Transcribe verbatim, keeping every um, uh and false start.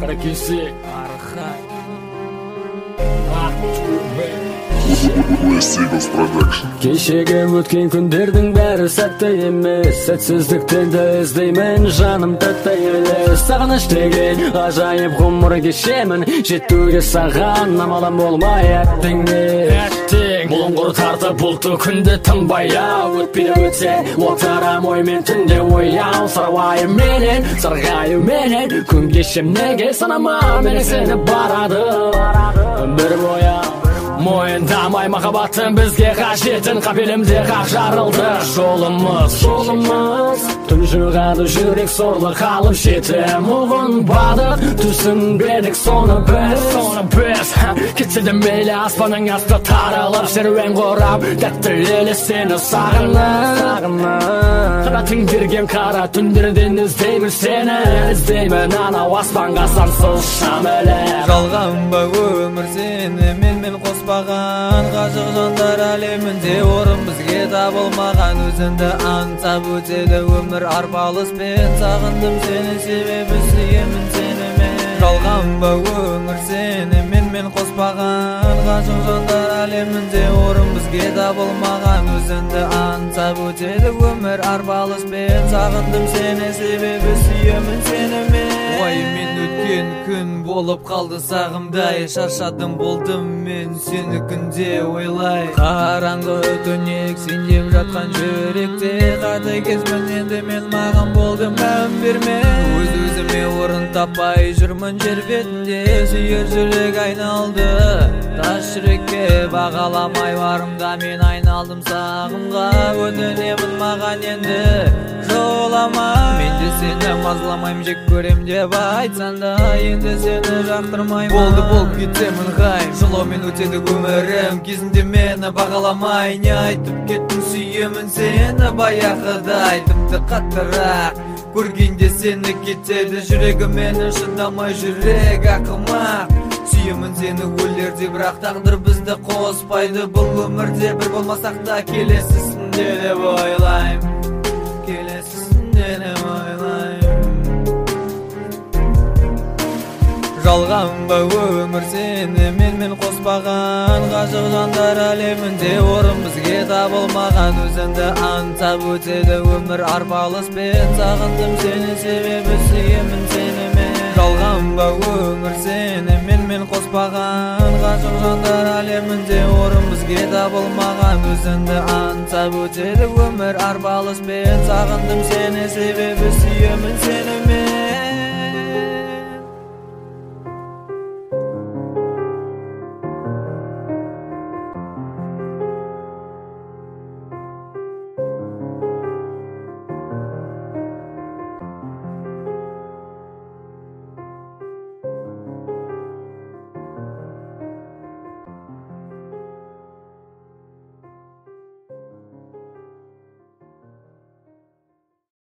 Каракиси Архай Кешеге өткен күндердің бәрі сәтті емес, сәтсіздіктен де іздеймін, жаным тәтті елес. Сағыныш деген ғажайып ғұмыр кешемін, жетуге саған намалам болмай әттіңе. Бұлыңғыр тартып бұлты күнді тынбай ау, өтпейді өтсе отырам оймен түнде ояу. Сарвайым менен, сарғайым менен, күн кешем неге санама мен сені барады. Бір боя мойындамай махаббаттың бізге қажетін, қапелімде қақ жарылды жолымыз, жолымыз түн жығады жүрек сорлы қалып жетім ұғынбады, түсінбедік соны біз, соны біз кетсе мейлі аспанның асты тарылып серуен құрап, тәтті елес сені сағынып қанатың берген қара түндерден іздеймін сені, іздеймін анау аспанға сансыз шамелер. Жалған ба өмір сені менімен қоспаған, ғашық жандар әлемінде орын бізге табылмаған. Өзіңді аңсап өтеді өмір арпалыспен, сағындым сені себебі сүйемін сені мен. Жалған ба өмір сені менімен қоспаған, ғашық жандар әлемінде орын бізге табылмаған. Өзіңді аңсап өтеді өмір арпалыспен, сағындым сені себебі сүйемін сені мен. Оймен өткен күн болып қалды сағымдай, шаршадым болдым мен сені күнде ойлай. Қараңғы түнек сендеп жатқан жүректе, қатыгезбін енді мен, маған болдым мән берме. Өз-өзіме орын таппай жүрмін жер бетінде, сүйер жүрек айналды тас жүрекке. Бағаламай барымда мен айналдым сағымға, өтінемін маған енді жолама. Мен де сені мазаламайым, жек көрем деп айтсан да, енді сені жақтырмаймын. Болды болып кетемін ғайым, жылаумен өтеді өмірім, кезінде мені бағаламай. Не айтып кеттің сүйемін сені баяғыдай, тіпті қаттырақ көргенде сені кетеді жүрегім мені шыдамай, жүрек ақымақ. Сүйемін сені өлерде, бірақ тағдыр бізді қоспайды. Бұл өмірде бір болмасақ та келесісінде деп ойлайм, келесісінде деп ойлайм. Жалған ба өмір сені менімен қоспаған, ғашық жандар әлемінде орын бізге табылмаған. Өзіңді аңсап өтеді өмір арпалыспен, сағындым сені себебі сүйемін сені мен. Жалған ба өмір сені менімен қоспаған, ғашық жандар әлемінде орын бізге табылмаған. Өзіңді аңсап өтеді өмір арпалыспен, сағындым сені себебі сүйемін сені мен.